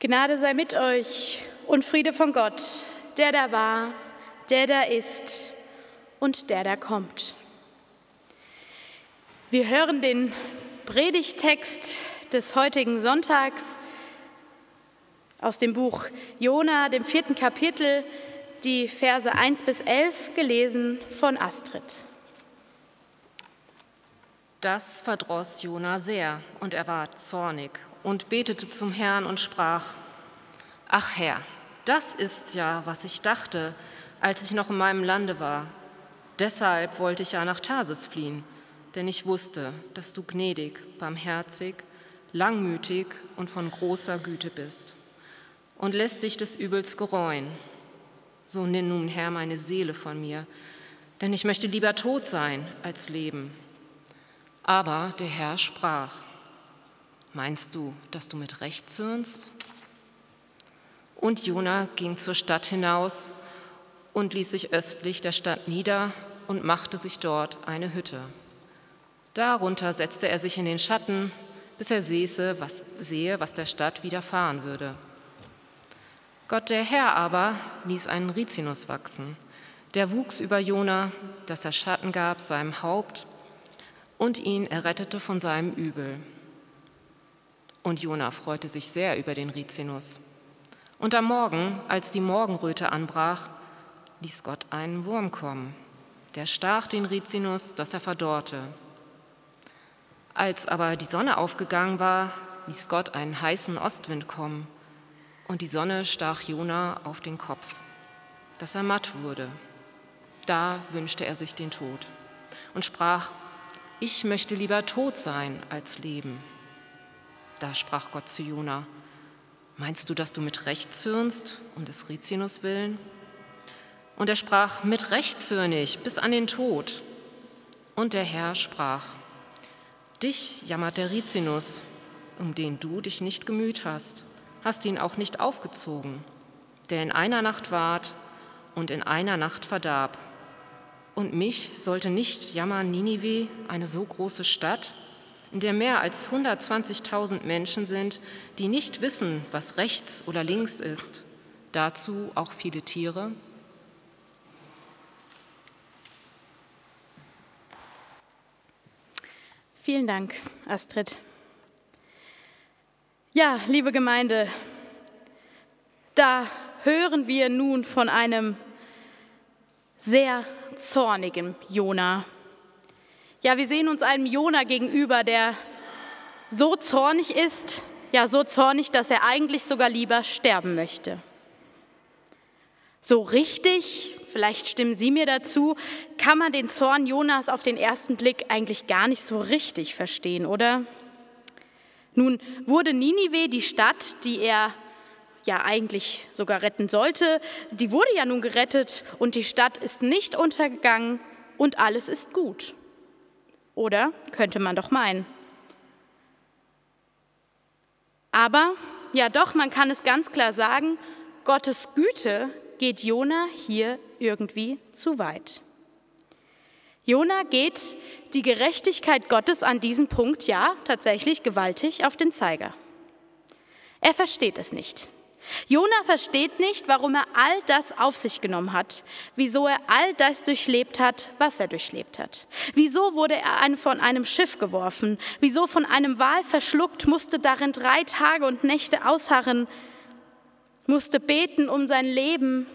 Gnade sei mit euch und Friede von Gott, der da war, der da ist und der da kommt. Wir hören den Predigttext des heutigen Sonntags aus dem Buch Jona, dem 4. Kapitel, die Verse 1 bis 11, gelesen von Astrid. Das verdross Jona sehr, und er war zornig und betete zum Herrn und sprach: Ach Herr, das ist's ja, was ich dachte, als ich noch in meinem Lande war. Deshalb wollte ich ja nach Tarsis fliehen, denn ich wusste, dass du gnädig, barmherzig, langmütig und von großer Güte bist und lässt dich des Übels gereuen. So nimm nun, Herr, meine Seele von mir, denn ich möchte lieber tot sein als leben. Aber der Herr sprach: Meinst du, dass du mit Recht zürnst? Und Jona ging zur Stadt hinaus und ließ sich östlich der Stadt nieder und machte sich dort eine Hütte. Darunter setzte er sich in den Schatten, bis er sehe, was der Stadt widerfahren würde. Gott der Herr aber ließ einen Rizinus wachsen. Der wuchs über Jona, dass er Schatten gab seinem Haupt und ihn errettete von seinem Übel. Und Jona freute sich sehr über den Rizinus. Und am Morgen, als die Morgenröte anbrach, ließ Gott einen Wurm kommen. Der stach den Rizinus, dass er verdorrte. Als aber die Sonne aufgegangen war, ließ Gott einen heißen Ostwind kommen. Und die Sonne stach Jona auf den Kopf, dass er matt wurde. Da wünschte er sich den Tod und sprach: Ich möchte lieber tot sein als leben. Da sprach Gott zu Jona: Meinst du, dass du mit Recht zürnst, um des Rizinus willen? Und er sprach: Mit Recht zürne ich bis an den Tod. Und der Herr sprach: Dich jammert der Rizinus, um den du dich nicht gemüht hast ihn auch nicht aufgezogen, der in einer Nacht ward und in einer Nacht verdarb. Und mich sollte nicht jammern Ninive, eine so große Stadt, in der mehr als 120.000 Menschen sind, die nicht wissen, was rechts oder links ist, dazu auch viele Tiere? Vielen Dank, Astrid. Ja, liebe Gemeinde, da hören wir nun von einem sehr zornigen Jona. Ja, wir sehen uns einem Jona gegenüber, der so zornig ist, ja so zornig, dass er eigentlich sogar lieber sterben möchte. So richtig, vielleicht stimmen Sie mir dazu, kann man den Zorn Jonas auf den ersten Blick eigentlich gar nicht so richtig verstehen, oder? Nun wurde Ninive, die Stadt, die er ja eigentlich sogar retten sollte, die wurde ja nun gerettet und die Stadt ist nicht untergegangen und alles ist gut. Oder könnte man doch meinen. Aber ja doch, man kann es ganz klar sagen, Gottes Güte geht Jona hier irgendwie zu weit. Jona geht die Gerechtigkeit Gottes an diesem Punkt ja tatsächlich gewaltig auf den Zeiger. Er versteht es nicht. Jona versteht nicht, warum er all das auf sich genommen hat, wieso er all das durchlebt hat, was er durchlebt hat. Wieso wurde er von einem Schiff geworfen, wieso von einem Wal verschluckt, musste darin 3 Tage und Nächte ausharren, musste beten um sein Leben,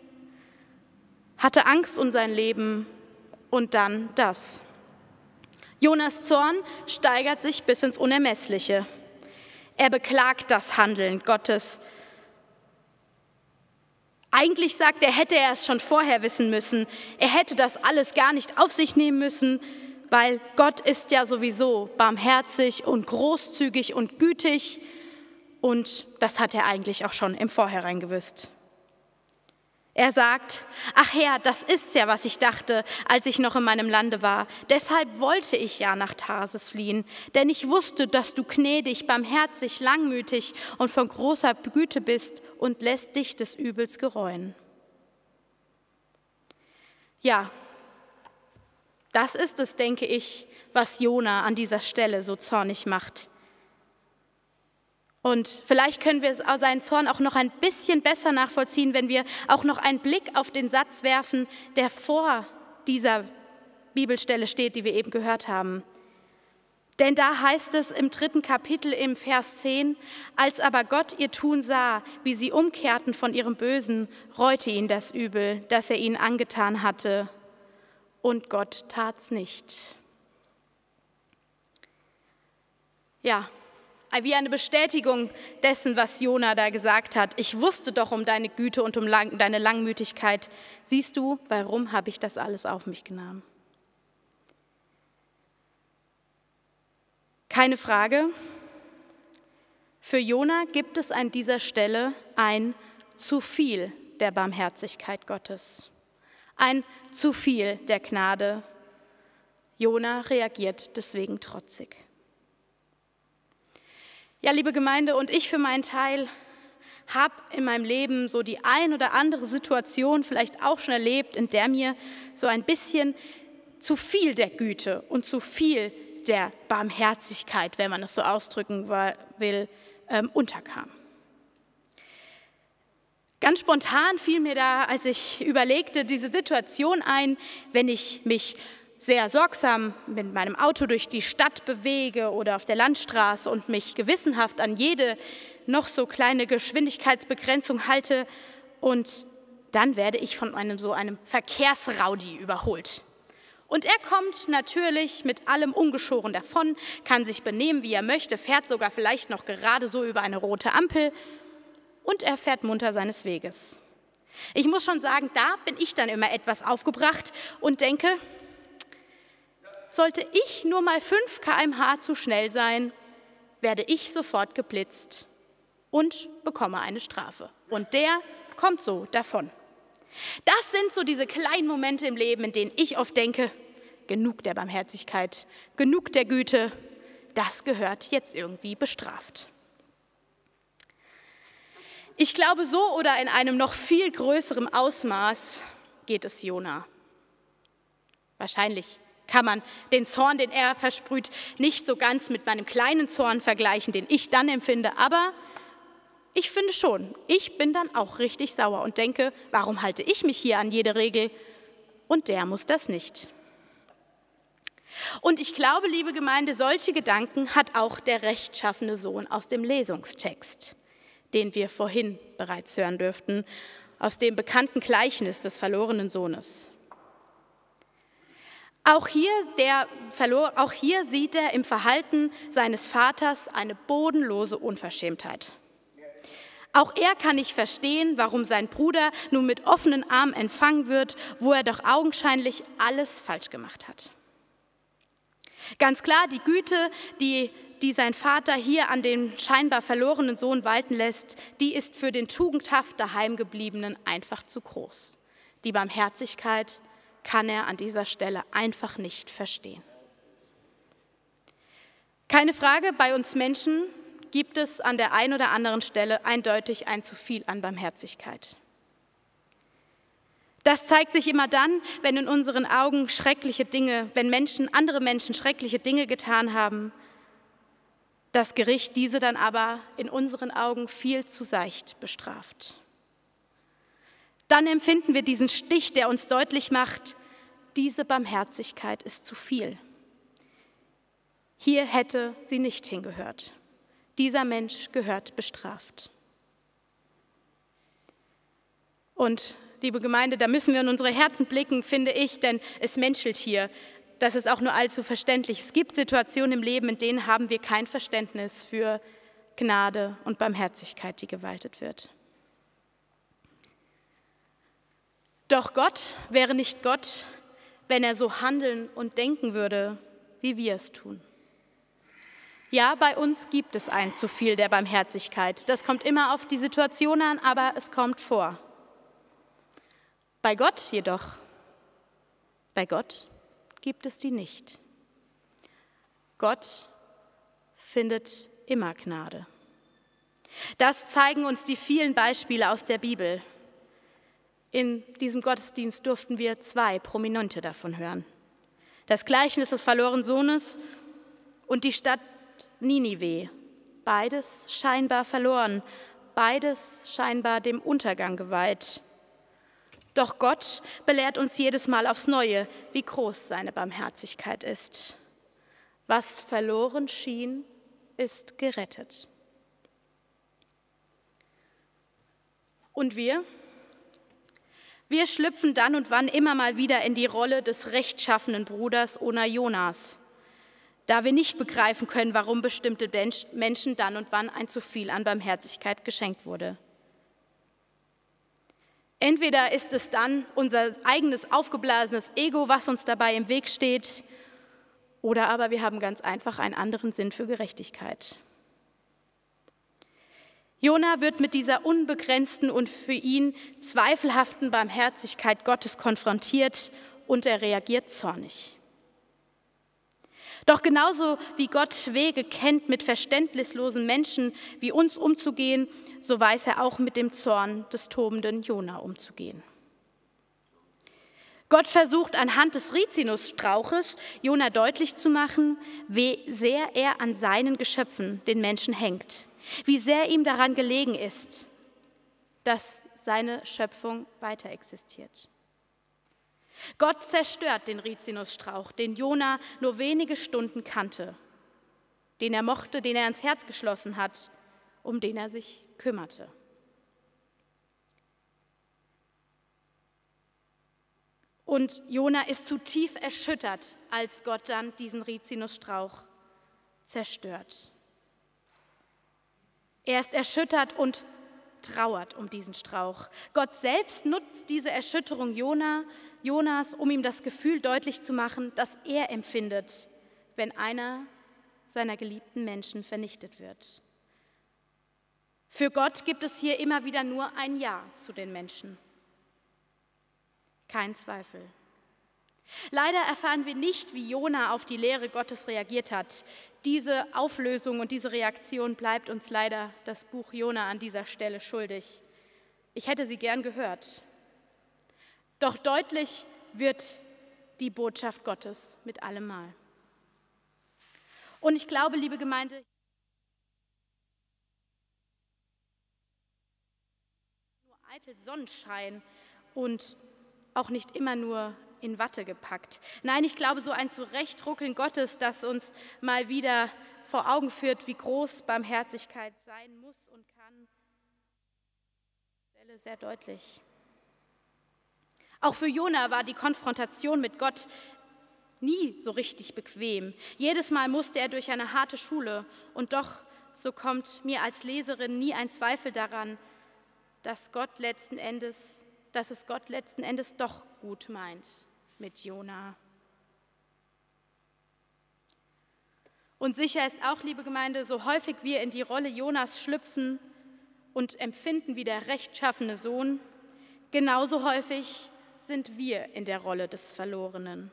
hatte Angst um sein Leben. Und dann das. Jonas Zorn steigert sich bis ins Unermessliche. Er beklagt das Handeln Gottes. Eigentlich sagt er, hätte er es schon vorher wissen müssen. Er hätte das alles gar nicht auf sich nehmen müssen, weil Gott ist ja sowieso barmherzig und großzügig und gütig. Und das hat er eigentlich auch schon im Vorhinein gewusst. Er sagt: Ach Herr, das ist's ja, was ich dachte, als ich noch in meinem Lande war. Deshalb wollte ich ja nach Tarsis fliehen, denn ich wusste, dass du gnädig, barmherzig, langmütig und von großer Güte bist und lässt dich des Übels gereuen. Ja, das ist es, denke ich, was Jona an dieser Stelle so zornig macht. Und vielleicht können wir seinen Zorn auch noch ein bisschen besser nachvollziehen, wenn wir auch noch einen Blick auf den Satz werfen, der vor dieser Bibelstelle steht, die wir eben gehört haben. Denn da heißt es im 3. Kapitel im Vers 10, als aber Gott ihr Tun sah, wie sie umkehrten von ihrem Bösen, reute ihn das Übel, das er ihnen angetan hatte. Und Gott tat's nicht. Ja, wie eine Bestätigung dessen, was Jona da gesagt hat. Ich wusste doch um deine Güte und um deine Langmütigkeit. Siehst du, warum habe ich das alles auf mich genommen? Keine Frage, für Jona gibt es an dieser Stelle ein zu viel der Barmherzigkeit Gottes, ein zu viel der Gnade. Jona reagiert deswegen trotzig. Ja, liebe Gemeinde, und ich für meinen Teil habe in meinem Leben so die ein oder andere Situation vielleicht auch schon erlebt, in der mir so ein bisschen zu viel der Güte und zu viel der Barmherzigkeit, wenn man es so ausdrücken will, unterkam. Ganz spontan fiel mir da, als ich überlegte, diese Situation ein, wenn ich mich sehr sorgsam mit meinem Auto durch die Stadt bewege oder auf der Landstraße und mich gewissenhaft an jede noch so kleine Geschwindigkeitsbegrenzung halte und dann werde ich von so einem Verkehrsraudi überholt. Und er kommt natürlich mit allem ungeschoren davon, kann sich benehmen, wie er möchte, fährt sogar vielleicht noch gerade so über eine rote Ampel und er fährt munter seines Weges. Ich muss schon sagen, da bin ich dann immer etwas aufgebracht und denke, sollte ich nur mal 5 km/h zu schnell sein, werde ich sofort geblitzt und bekomme eine Strafe. Und der kommt so davon. Das sind so diese kleinen Momente im Leben, in denen ich oft denke, genug der Barmherzigkeit, genug der Güte, das gehört jetzt irgendwie bestraft. Ich glaube, so oder in einem noch viel größeren Ausmaß geht es Jona. Wahrscheinlich kann man den Zorn, den er versprüht, nicht so ganz mit meinem kleinen Zorn vergleichen, den ich dann empfinde, aber ich finde schon, ich bin dann auch richtig sauer und denke, warum halte ich mich hier an jede Regel und der muss das nicht. Und ich glaube, liebe Gemeinde, solche Gedanken hat auch der rechtschaffene Sohn aus dem Lesungstext, den wir vorhin bereits hören dürften, aus dem bekannten Gleichnis des verlorenen Sohnes. Auch hier sieht er im Verhalten seines Vaters eine bodenlose Unverschämtheit. Auch er kann nicht verstehen, warum sein Bruder nun mit offenen Armen empfangen wird, wo er doch augenscheinlich alles falsch gemacht hat. Ganz klar, die Güte, die sein Vater hier an den scheinbar verlorenen Sohn walten lässt, die ist für den tugendhaft Daheimgebliebenen einfach zu groß. Die Barmherzigkeit kann er an dieser Stelle einfach nicht verstehen. Keine Frage, bei uns Menschen gibt es an der einen oder anderen Stelle eindeutig ein zu viel an Barmherzigkeit. Das zeigt sich immer dann, wenn in unseren Augen schreckliche Dinge, wenn andere Menschen schreckliche Dinge getan haben, das Gericht diese dann aber in unseren Augen viel zu seicht bestraft. Dann empfinden wir diesen Stich, der uns deutlich macht, diese Barmherzigkeit ist zu viel. Hier hätte sie nicht hingehört. Dieser Mensch gehört bestraft. Und liebe Gemeinde, da müssen wir in unsere Herzen blicken, finde ich, denn es menschelt hier. Das ist auch nur allzu verständlich. Es gibt Situationen im Leben, in denen haben wir kein Verständnis für Gnade und Barmherzigkeit, die gewaltet wird. Doch Gott wäre nicht Gott, wenn er so handeln und denken würde, wie wir es tun. Ja, bei uns gibt es ein zu viel der Barmherzigkeit. Das kommt immer auf die Situation an, aber es kommt vor. Bei Gott jedoch, bei Gott gibt es die nicht. Gott findet immer Gnade. Das zeigen uns die vielen Beispiele aus der Bibel. In diesem Gottesdienst durften wir 2 Prominente davon hören. Das Gleichnis des verlorenen Sohnes und die Stadt Ninive, beides scheinbar verloren, beides scheinbar dem Untergang geweiht. Doch Gott belehrt uns jedes Mal aufs Neue, wie groß seine Barmherzigkeit ist. Was verloren schien, ist gerettet. Und wir? Wir schlüpfen dann und wann immer mal wieder in die Rolle des rechtschaffenen Bruders oder Jonas, da wir nicht begreifen können, warum bestimmte Menschen dann und wann ein zu viel an Barmherzigkeit geschenkt wurde. Entweder ist es dann unser eigenes aufgeblasenes Ego, was uns dabei im Weg steht, oder aber wir haben ganz einfach einen anderen Sinn für Gerechtigkeit. Jona wird mit dieser unbegrenzten und für ihn zweifelhaften Barmherzigkeit Gottes konfrontiert und er reagiert zornig. Doch genauso wie Gott Wege kennt, mit verständnislosen Menschen wie uns umzugehen, so weiß er auch mit dem Zorn des tobenden Jona umzugehen. Gott versucht anhand des Rizinusstrauches Jona deutlich zu machen, wie sehr er an seinen Geschöpfen, den Menschen, hängt, wie sehr ihm daran gelegen ist, dass seine Schöpfung weiter existiert. Gott zerstört den Rizinusstrauch, den Jona nur wenige Stunden kannte, den er mochte, den er ans Herz geschlossen hat, um den er sich kümmerte. Und Jona ist zutiefst erschüttert, als Gott dann diesen Rizinusstrauch zerstört. Er ist erschüttert und trauert um diesen Strauch. Gott selbst nutzt diese Erschütterung Jonas, um ihm das Gefühl deutlich zu machen, das er empfindet, wenn einer seiner geliebten Menschen vernichtet wird. Für Gott gibt es hier immer wieder nur ein Ja zu den Menschen. Kein Zweifel. Leider erfahren wir nicht, wie Jona auf die Lehre Gottes reagiert hat. Diese Auflösung und diese Reaktion bleibt uns leider das Buch Jona an dieser Stelle schuldig. Ich hätte sie gern gehört. Doch deutlich wird die Botschaft Gottes mit allemal. Und ich glaube, liebe Gemeinde, nur eitel Sonnenschein und auch nicht immer nur in Watte gepackt. Nein, ich glaube, so ein Zurechtruckeln Gottes, das uns mal wieder vor Augen führt, wie groß Barmherzigkeit sein muss und kann, Stelle sehr deutlich. Auch für Jona war die Konfrontation mit Gott nie so richtig bequem. Jedes Mal musste er durch eine harte Schule und doch, so kommt mir als Leserin nie ein Zweifel daran, dass es Gott letzten Endes doch gut meint mit Jona. Und sicher ist auch, liebe Gemeinde, so häufig wir in die Rolle Jonas schlüpfen und empfinden wie der rechtschaffene Sohn, genauso häufig sind wir in der Rolle des Verlorenen.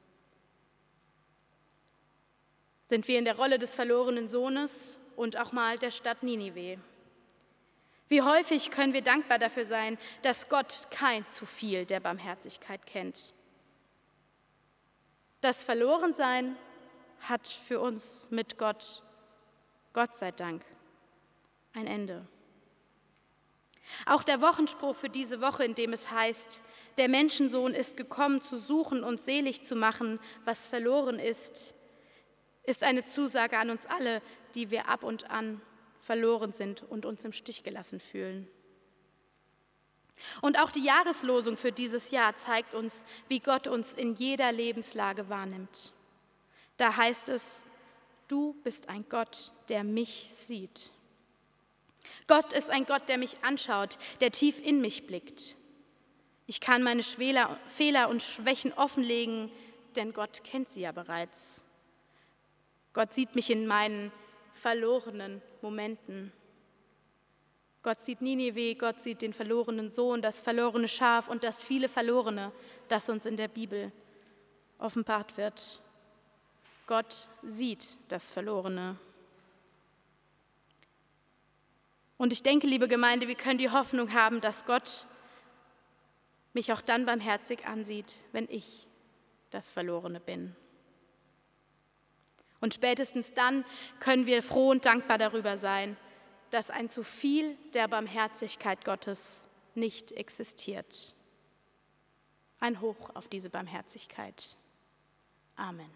Sind wir in der Rolle des verlorenen Sohnes und auch mal der Stadt Ninive. Wie häufig können wir dankbar dafür sein, dass Gott kein zu viel der Barmherzigkeit kennt. Das Verlorensein hat für uns mit Gott, Gott sei Dank, ein Ende. Auch der Wochenspruch für diese Woche, in dem es heißt, der Menschensohn ist gekommen, zu suchen und selig zu machen, was verloren ist, ist eine Zusage an uns alle, die wir ab und an verloren sind und uns im Stich gelassen fühlen. Und auch die Jahreslosung für dieses Jahr zeigt uns, wie Gott uns in jeder Lebenslage wahrnimmt. Da heißt es, du bist ein Gott, der mich sieht. Gott ist ein Gott, der mich anschaut, der tief in mich blickt. Ich kann meine Fehler und Schwächen offenlegen, denn Gott kennt sie ja bereits. Gott sieht mich in meinen verlorenen Momenten. Gott sieht Ninive, Gott sieht den verlorenen Sohn, das verlorene Schaf und das viele Verlorene, das uns in der Bibel offenbart wird. Gott sieht das Verlorene. Und ich denke, liebe Gemeinde, wir können die Hoffnung haben, dass Gott mich auch dann barmherzig ansieht, wenn ich das Verlorene bin. Und spätestens dann können wir froh und dankbar darüber sein, dass ein zu viel der Barmherzigkeit Gottes nicht existiert. Ein Hoch auf diese Barmherzigkeit. Amen.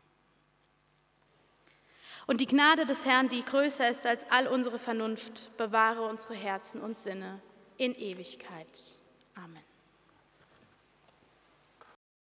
Und die Gnade des Herrn, die größer ist als all unsere Vernunft, bewahre unsere Herzen und Sinne in Ewigkeit. Amen.